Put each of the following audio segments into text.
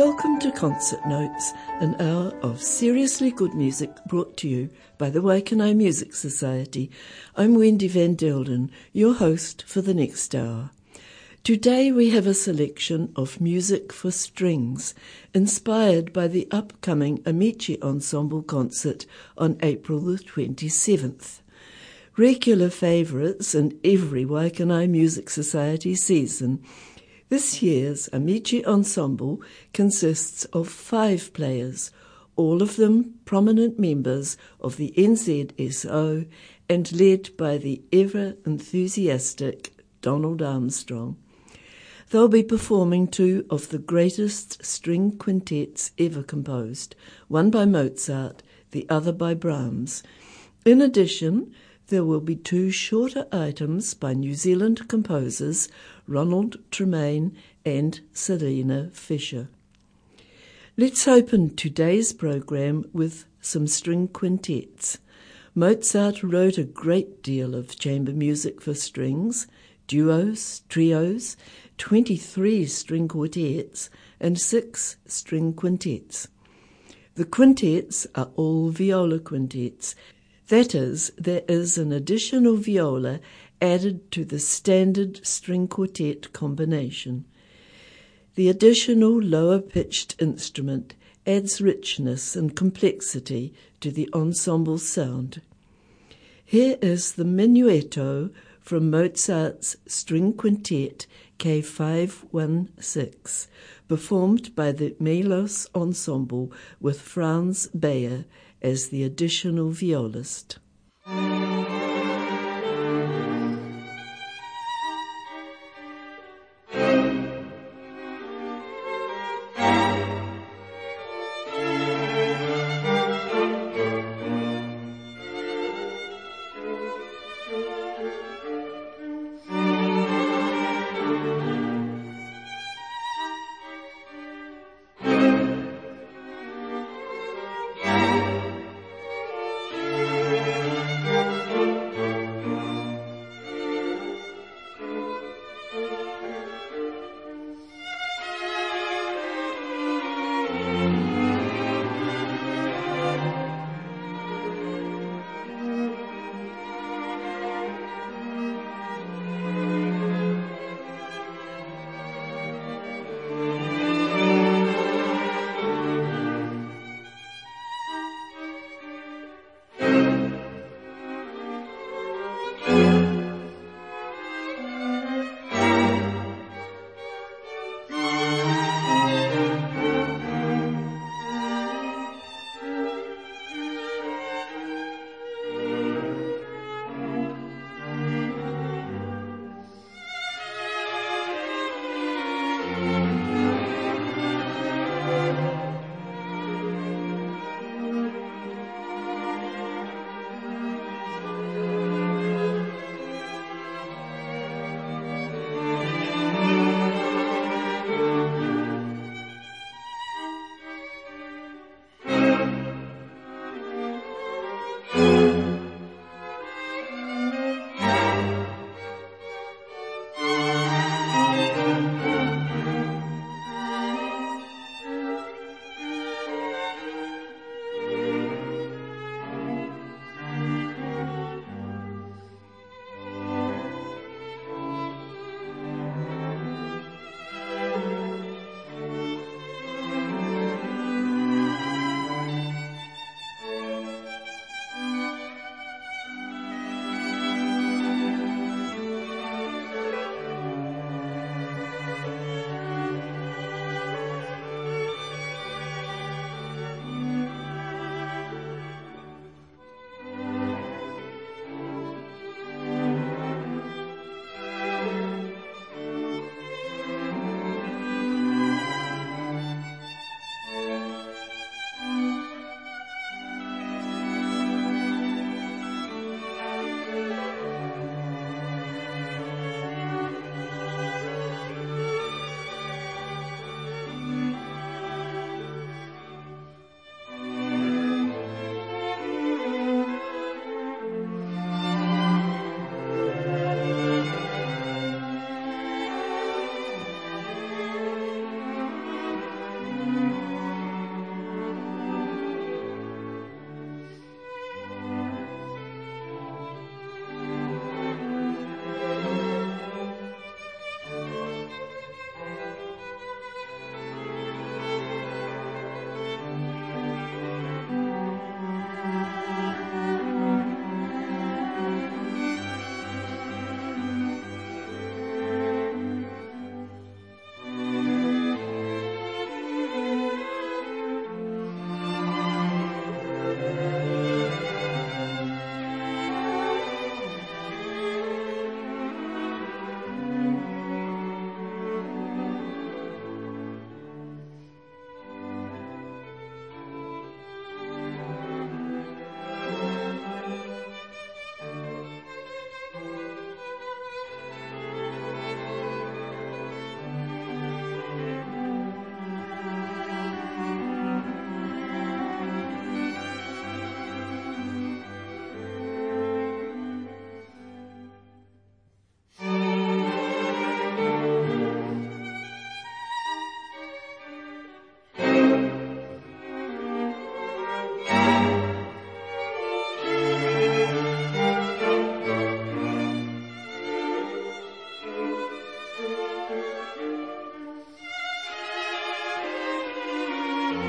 Welcome to Concert Notes, an hour of seriously good music brought to you by the Waikanae Music Society. I'm Wendy Van Delden, your host for the next hour. Today we have a selection of music for strings, inspired by the upcoming Amici Ensemble concert on April the 27th. Regular favourites in every Waikanae Music Society season, this year's Amici Ensemble consists of 5 players, all of them prominent members of the NZSO and led by the ever-enthusiastic Donald Armstrong. They'll be performing 2 of the greatest string quintets ever composed, one by Mozart, the other by Brahms. In addition, there will be 2 shorter items by New Zealand composers Ronald Tremaine and Selena Fisher. Let's open today's program with some string quintets. Mozart wrote a great deal of chamber music for strings, duos, trios, 23 string quartets, and 6 string quintets. The quintets are all viola quintets. That is, there is an additional viola added to the standard string quartet combination. The additional lower-pitched instrument adds richness and complexity to the ensemble sound. Here is the Menuetto from Mozart's String Quintet K516, performed by the Melos Ensemble with Franz Bayer as the additional violist.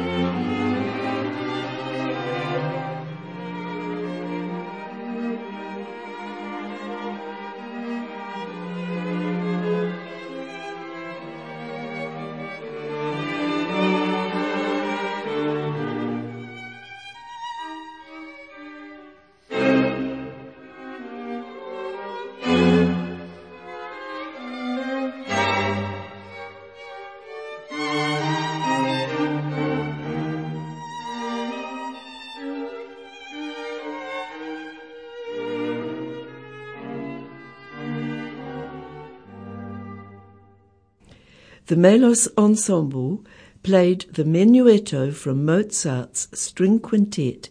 The Melos Ensemble played the Menuetto from Mozart's String Quintet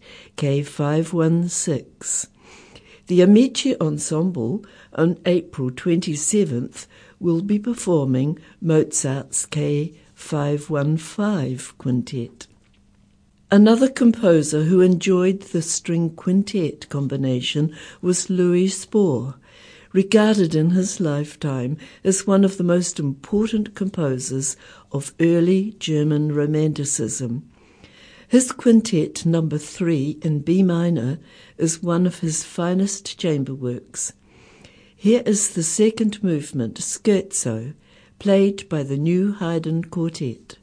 K516. The Amici Ensemble on April 27th will be performing Mozart's K515 Quintet. Another composer who enjoyed the string quintet combination was Louis Spohr, regarded in his lifetime as one of the most important composers of early German Romanticism. His Quintet No. 3 in B minor is one of his finest chamber works. Here is the second movement, Scherzo, played by the New Haydn Quartet.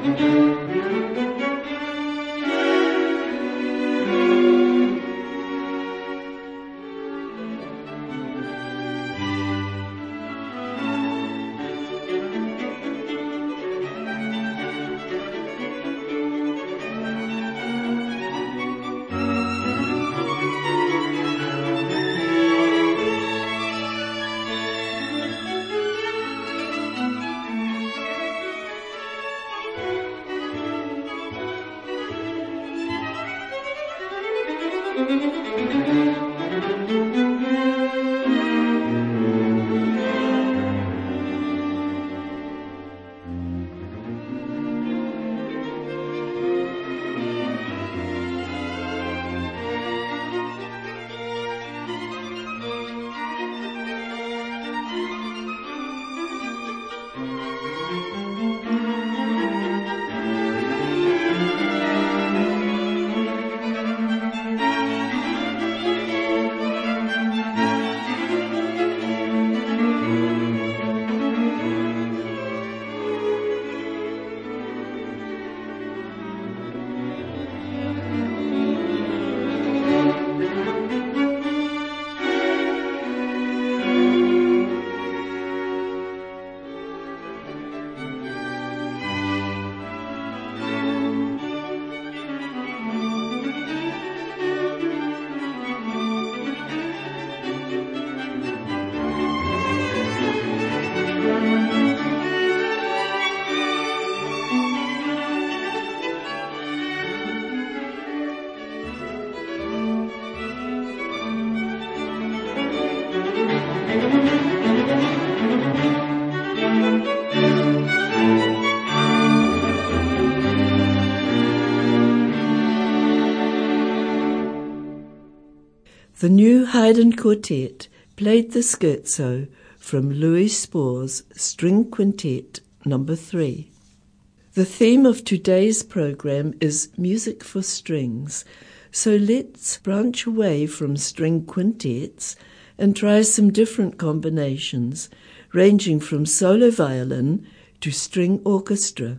The new Haydn Quartet played the scherzo from Louis Spohr's String Quintet No. 3. The theme of today's program is music for strings, so let's branch away from string quintets and try some different combinations, ranging from solo violin to string orchestra.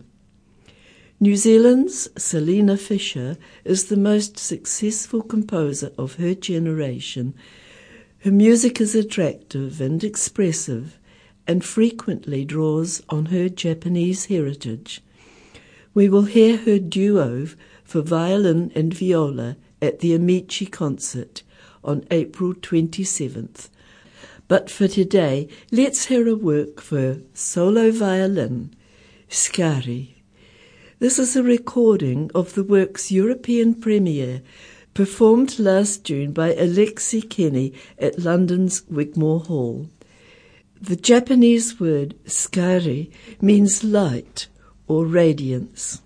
New Zealand's Selina Fisher is the most successful composer of her generation. Her music is attractive and expressive and frequently draws on her Japanese heritage. We will hear her duo for violin and viola at the Amici concert on April 27th. But for today, let's hear a work for solo violin, Scari. This is a recording of the work's European premiere, performed last June by Alexi Kenny at London's Wigmore Hall. The Japanese word scari means light or radiance.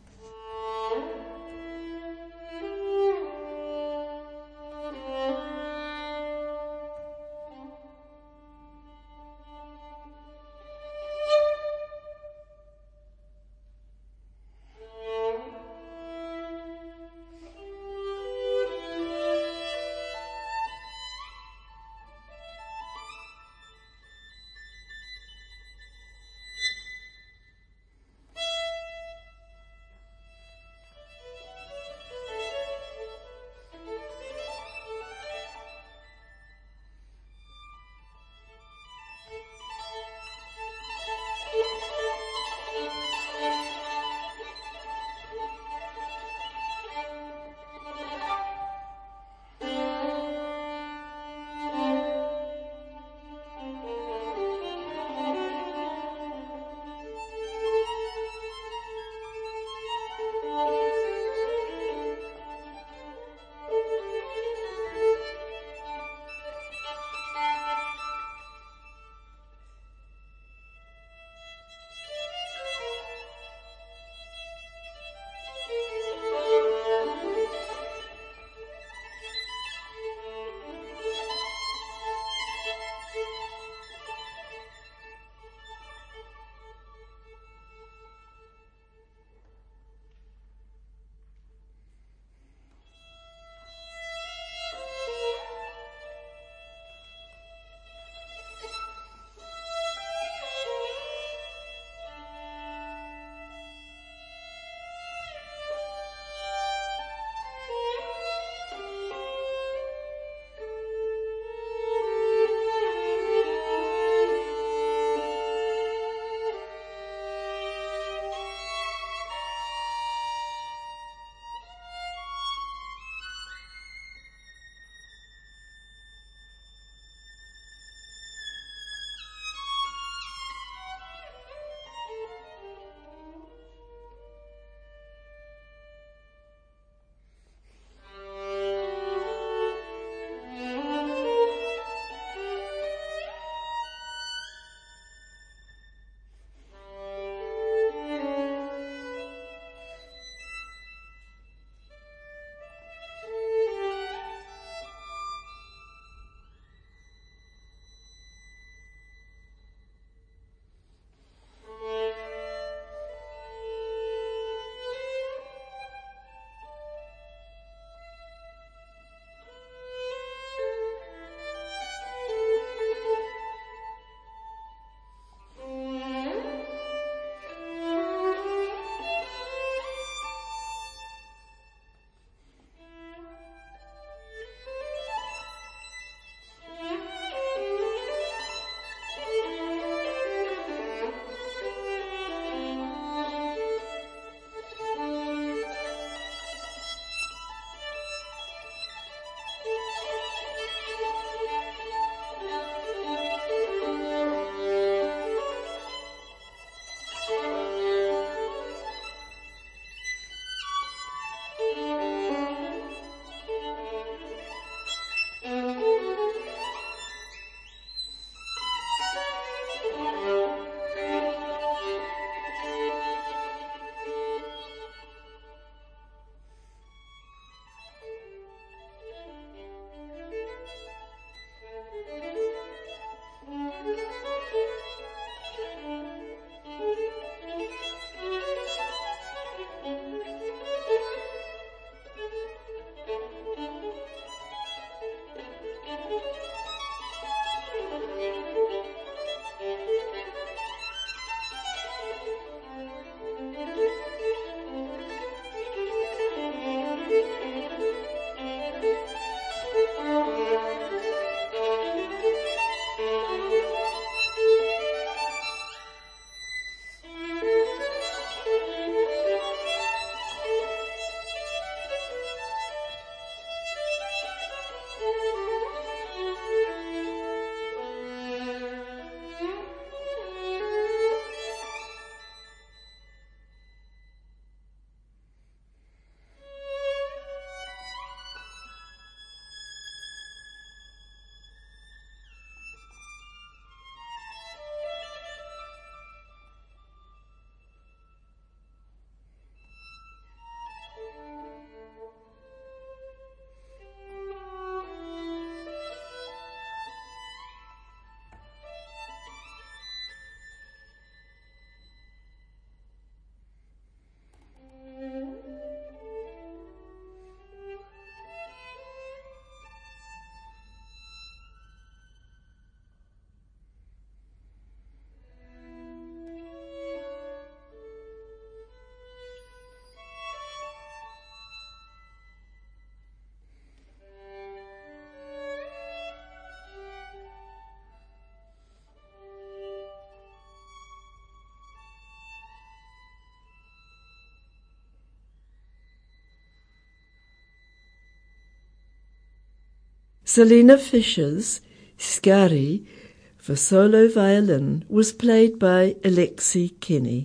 Selina Fischer's Skari for solo violin was played by Alexei Kenny.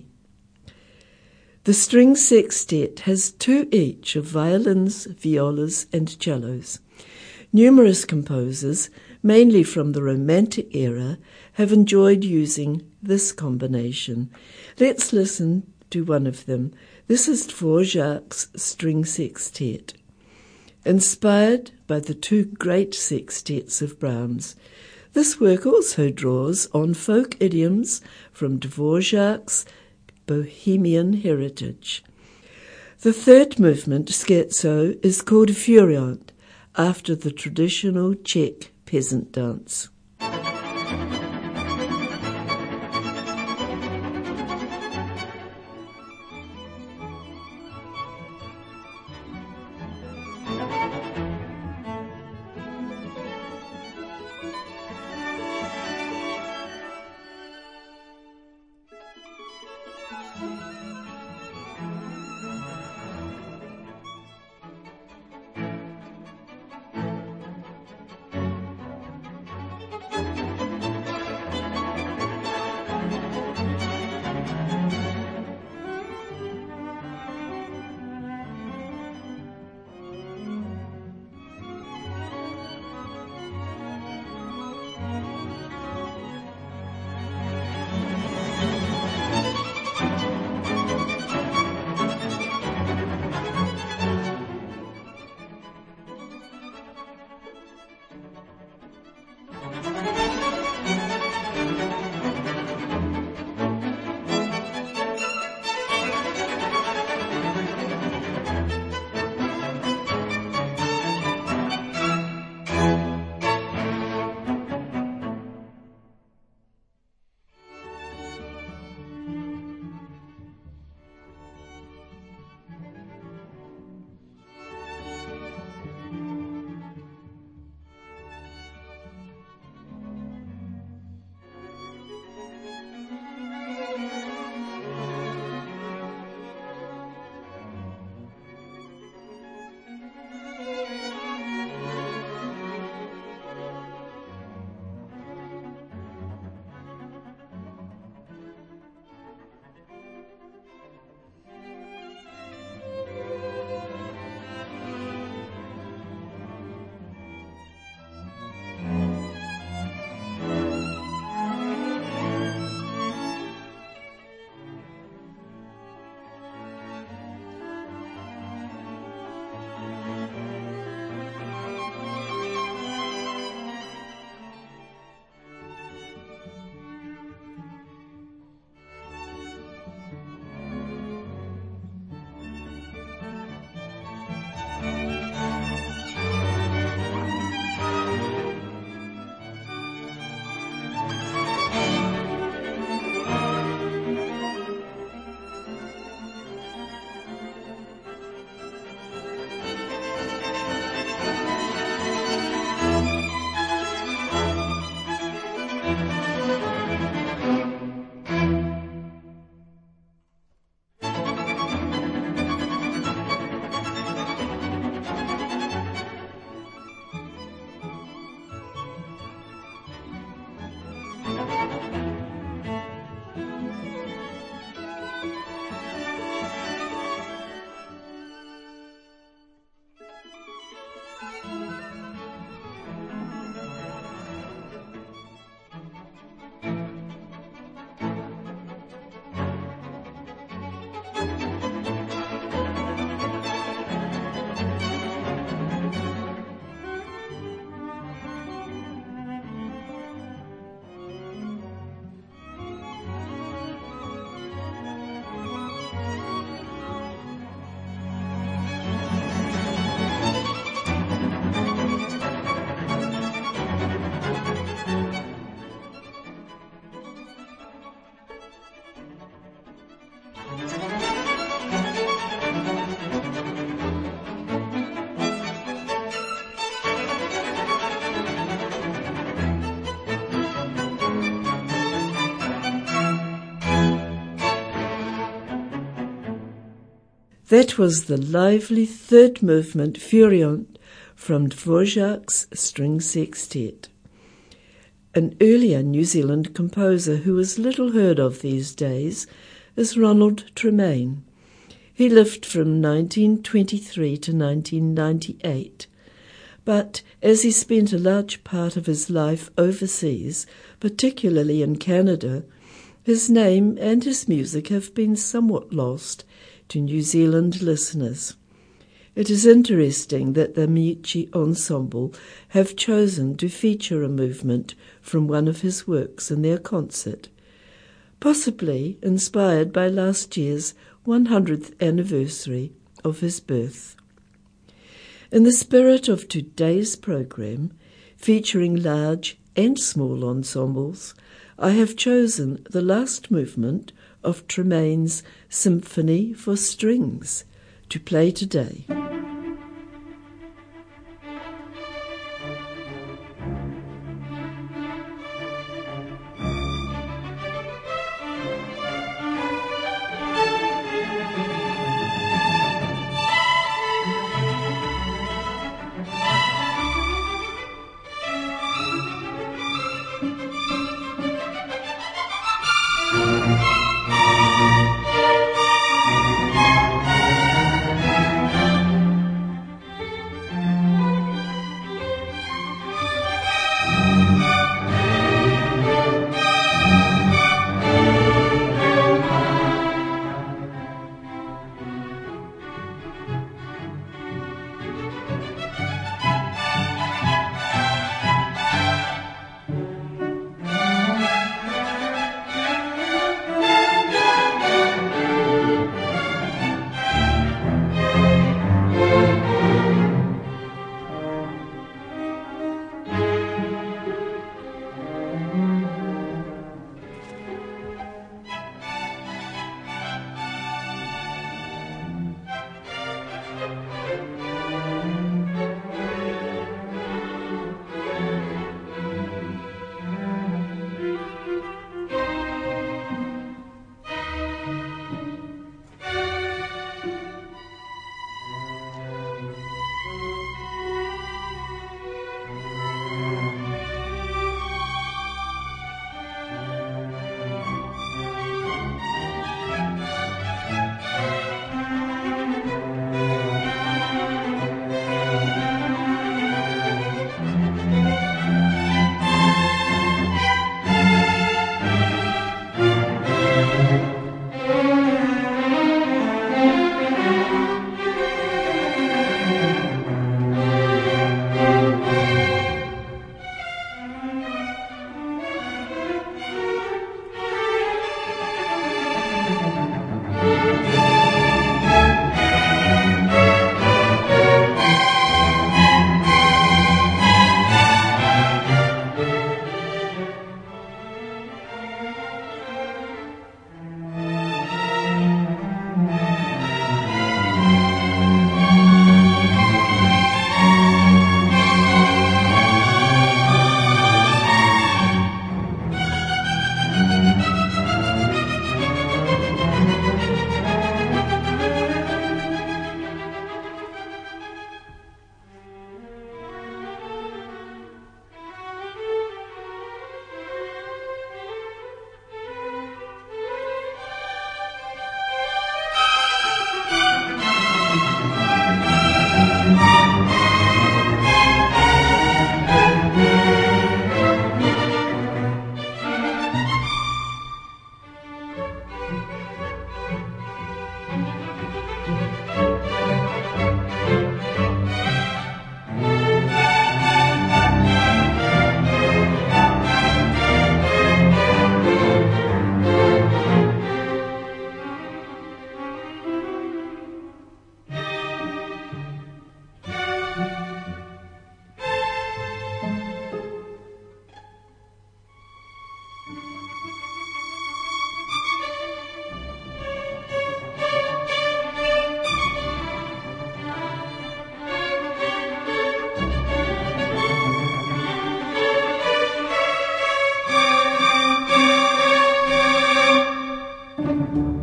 The string sextet has 2 each of violins, violas and cellos. Numerous composers, mainly from the Romantic era, have enjoyed using this combination. Let's listen to one of them. This is Dvorak's String Sextet. Inspired by the 2 great sextets of Brahms, this work also draws on folk idioms from Dvorak's Bohemian heritage. The 3rd movement, scherzo, is called Furiant, after the traditional Czech peasant dance. That was the lively 3rd movement, Furiant, from Dvorak's String Sextet. An earlier New Zealand composer who is little heard of these days is Ronald Tremain. He lived from 1923 to 1998. But as he spent a large part of his life overseas, particularly in Canada, his name and his music have been somewhat lost to New Zealand listeners. It is interesting that the Amici Ensemble have chosen to feature a movement from one of his works in their concert, possibly inspired by last year's 100th anniversary of his birth. In the spirit of today's program, featuring large and small ensembles, I have chosen the last movement of Tremain's Symphony for Strings to play today.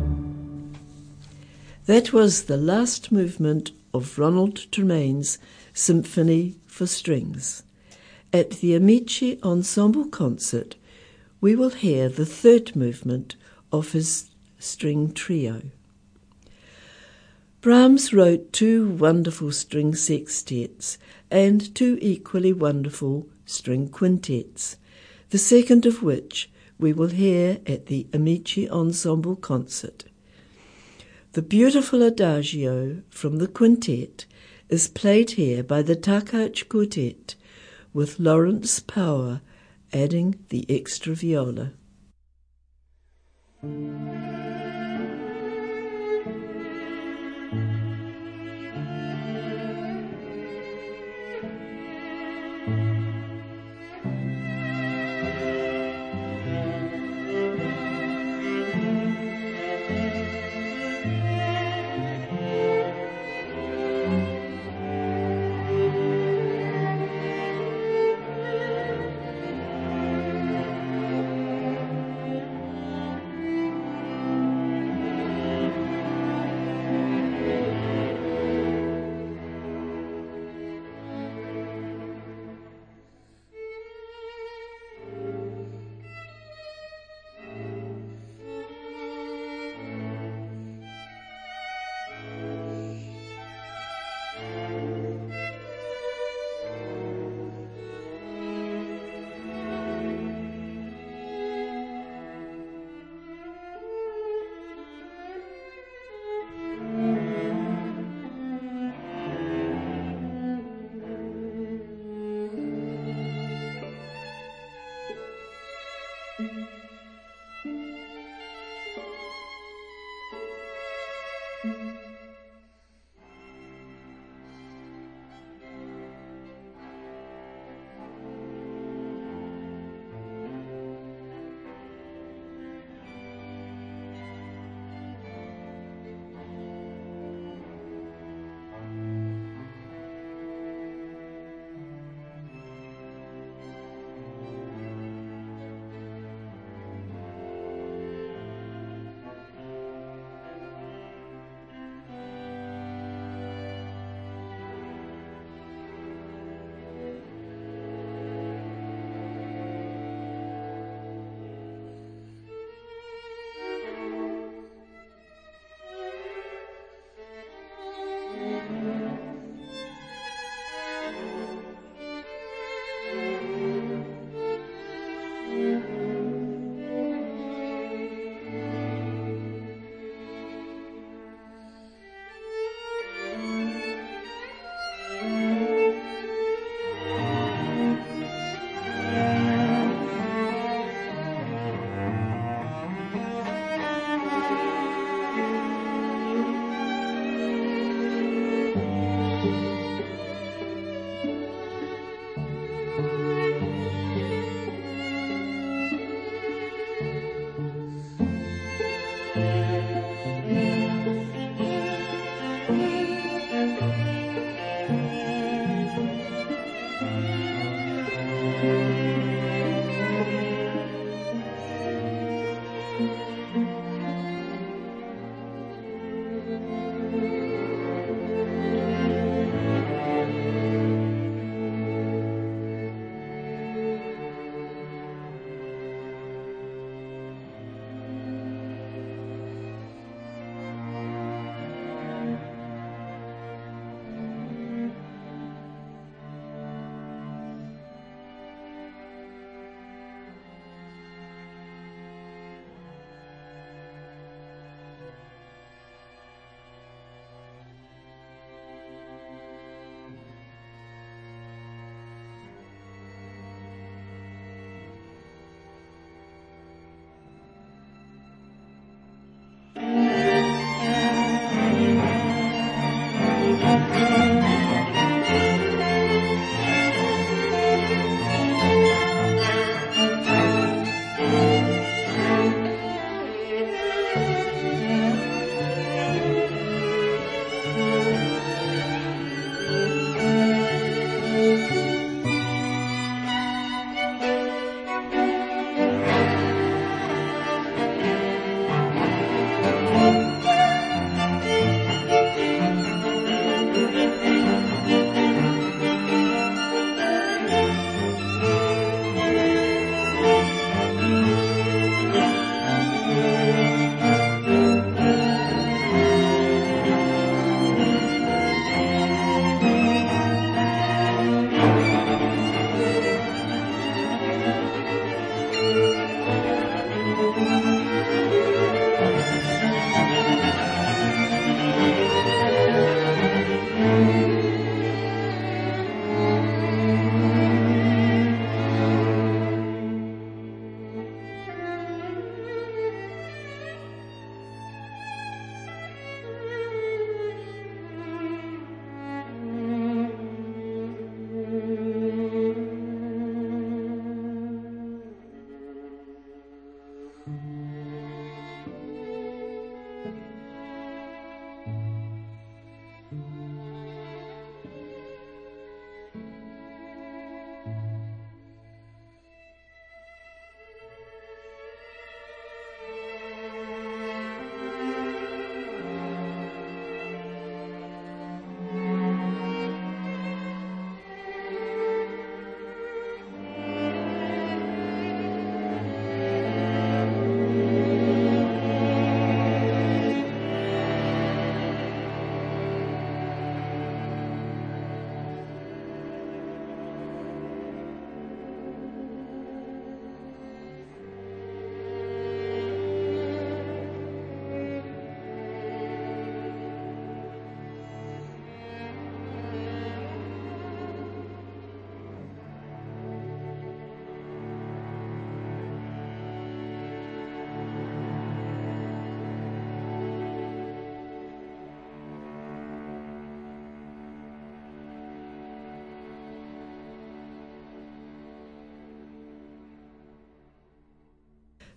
That was the last movement of Ronald Tremain's Symphony for Strings. At the Amici Ensemble concert, we will hear the third movement of his string trio. Brahms wrote 2 wonderful string sextets and 2 equally wonderful string quintets, the second of which we will hear at the Amici Ensemble concert. The beautiful adagio from the quintet is played here by the Takacs Quartet, with Lawrence Power adding the extra viola.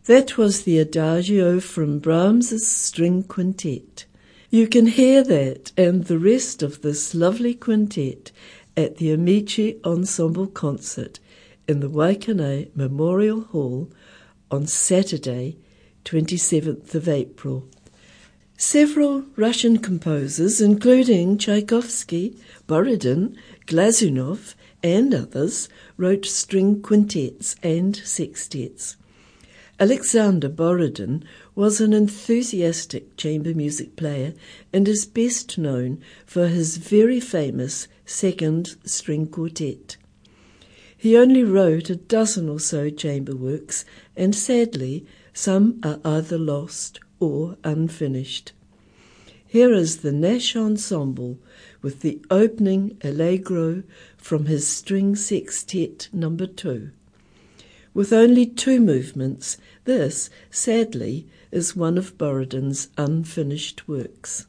That was the Adagio from Brahms's String Quintet. You can hear that and the rest of this lovely quintet at the Amici Ensemble concert in the Waikanae Memorial Hall on Saturday, 27th of April. Several Russian composers, including Tchaikovsky, Borodin, Glazunov, and others, wrote string quintets and sextets. Alexander Borodin was an enthusiastic chamber music player and is best known for his very famous second string quartet. He only wrote a dozen or so chamber works, and sadly, some are either lost or unfinished. Here is the Nash Ensemble with the opening Allegro from his String Sextet No. 2. With only 2 movements, this, sadly, is one of Borodin's unfinished works.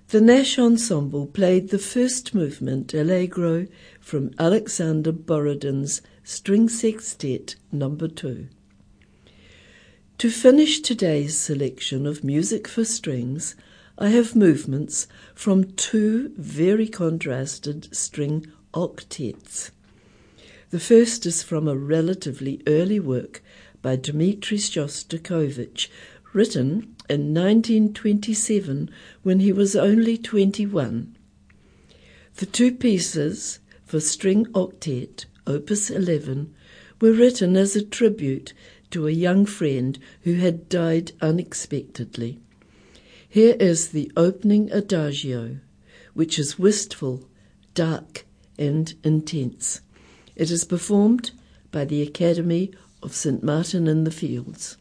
The Nash Ensemble played the first movement, Allegro, from Alexander Borodin's String Sextet No. 2. To finish today's selection of music for strings, I have movements from two very contrasted string octets. The first is from a relatively early work by Dmitri Shostakovich, written in 1927 when he was only 21. The two pieces for string octet, Opus 11, were written as a tribute to a young friend who had died unexpectedly. Here is the opening adagio, which is wistful, dark, and intense. It is performed by the Academy of St. Martin in the Fields.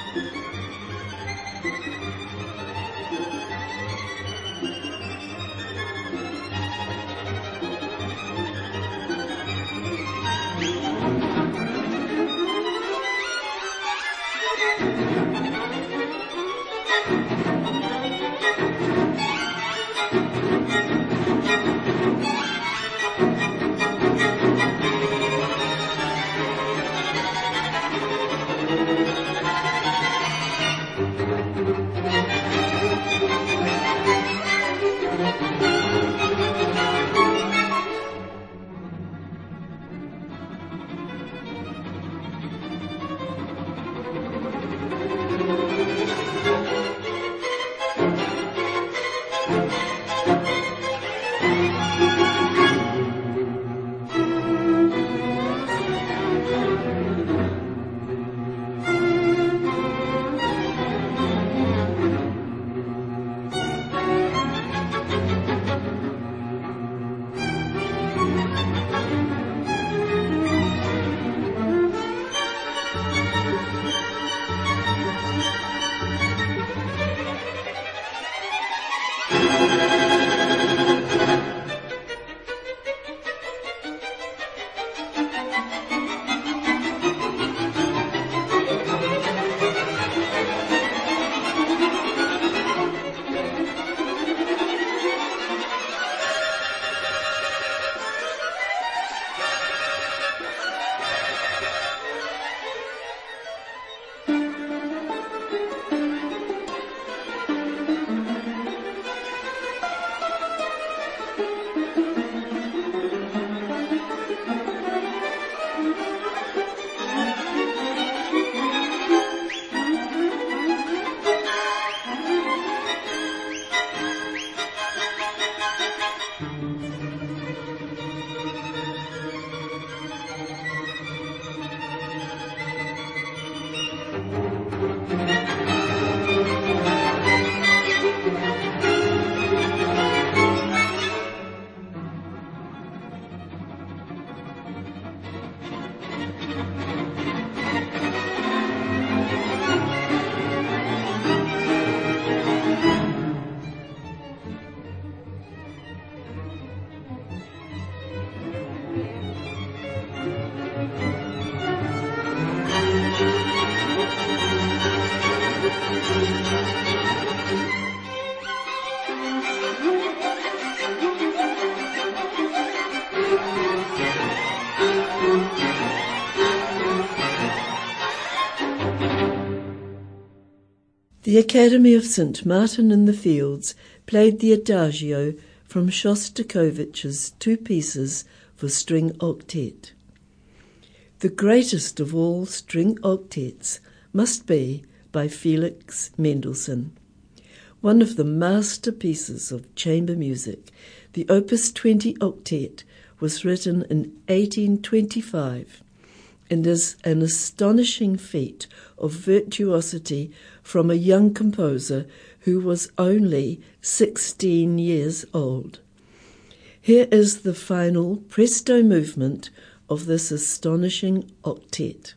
The Academy of St. Martin in the Fields played the Adagio from Shostakovich's two pieces for string octet. The greatest of all string octets must be by Felix Mendelssohn. One of the masterpieces of chamber music, the Opus 20 octet was written in 1825 and is an astonishing feat of virtuosity from a young composer who was only 16 years old. Here is the final presto movement of this astonishing octet.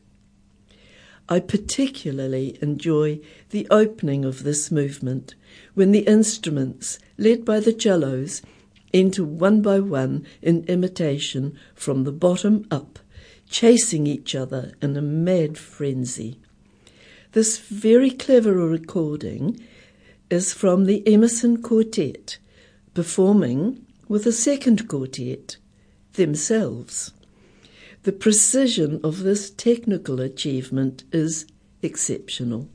I particularly enjoy the opening of this movement when the instruments, led by the cellos, enter one by one in imitation from the bottom up, chasing each other in a mad frenzy. This very clever recording is from the Emerson Quartet, performing with a second quartet themselves. The precision of this technical achievement is exceptional.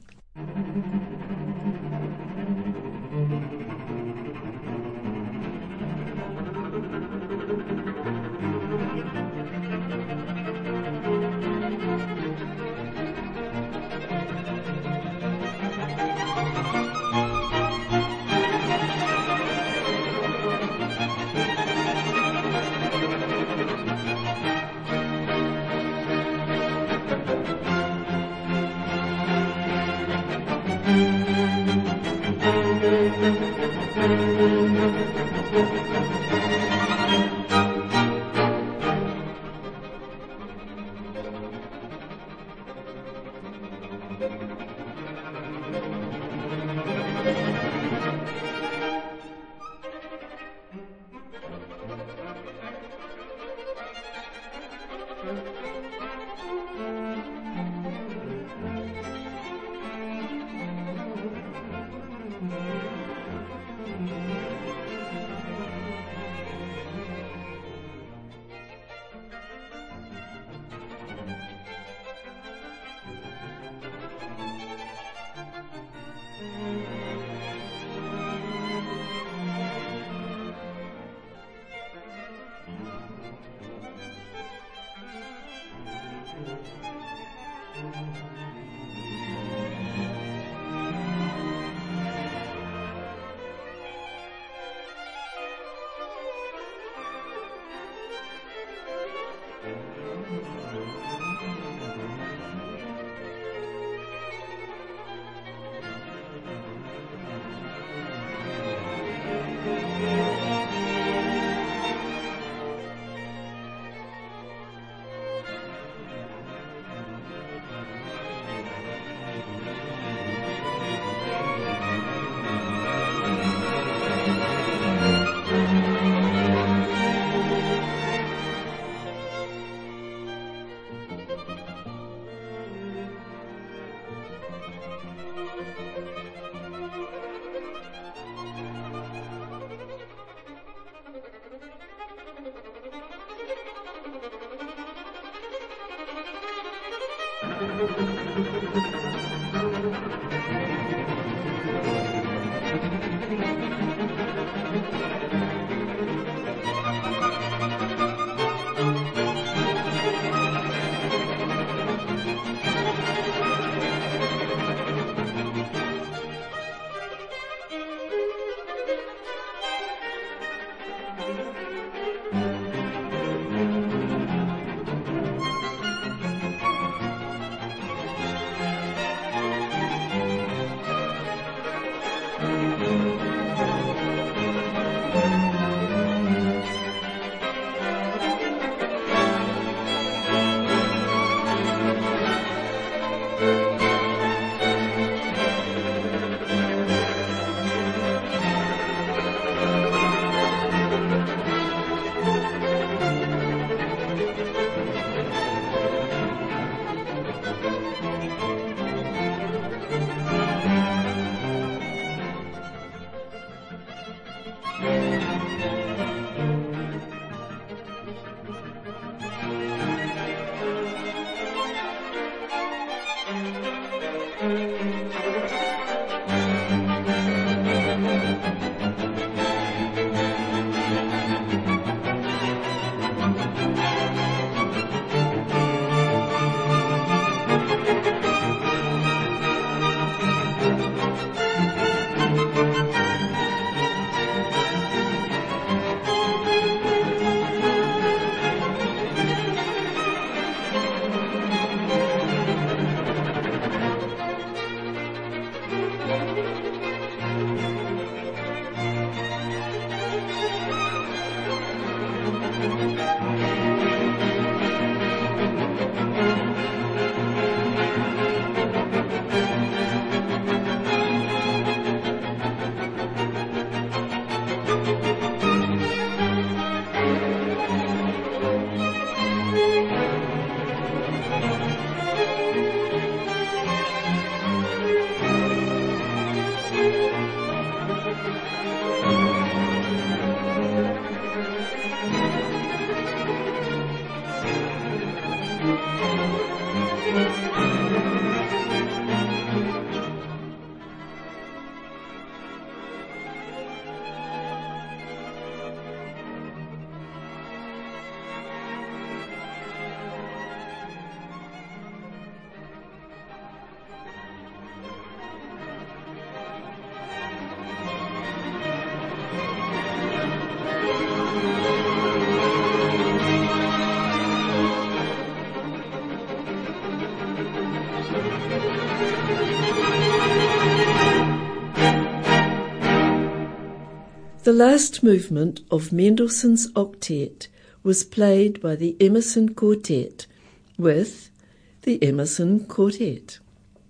The last movement of Mendelssohn's octet was played by the Emerson Quartet with the Emerson Quartet.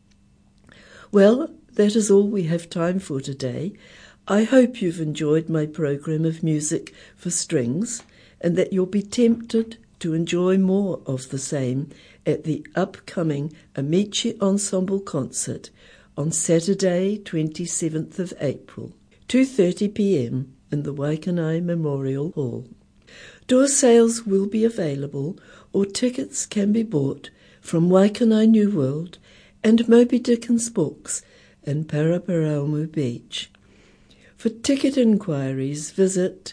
Well, that is all we have time for today. I hope you've enjoyed my program of music for strings and that you'll be tempted to enjoy more of the same at the upcoming Amici Ensemble concert on Saturday 27th of April, 2:30 p.m. in the Waikanai Memorial Hall. Door sales will be available or tickets can be bought from Waikanai New World and Moby Dickens Books in Paraparaumu Beach. For ticket inquiries, visit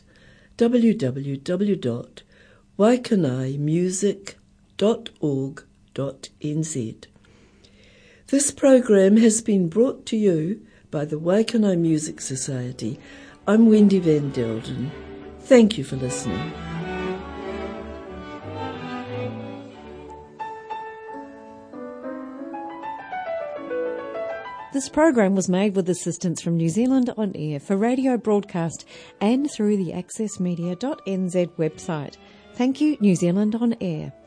www.waikanaimusic.org.nz. This program has been brought to you by the Waikanai Music Society. I'm Wendy Van Delden. Thank you for listening. This program was made with assistance from New Zealand On Air for radio broadcast and through the accessmedia.nz website. Thank you, New Zealand On Air.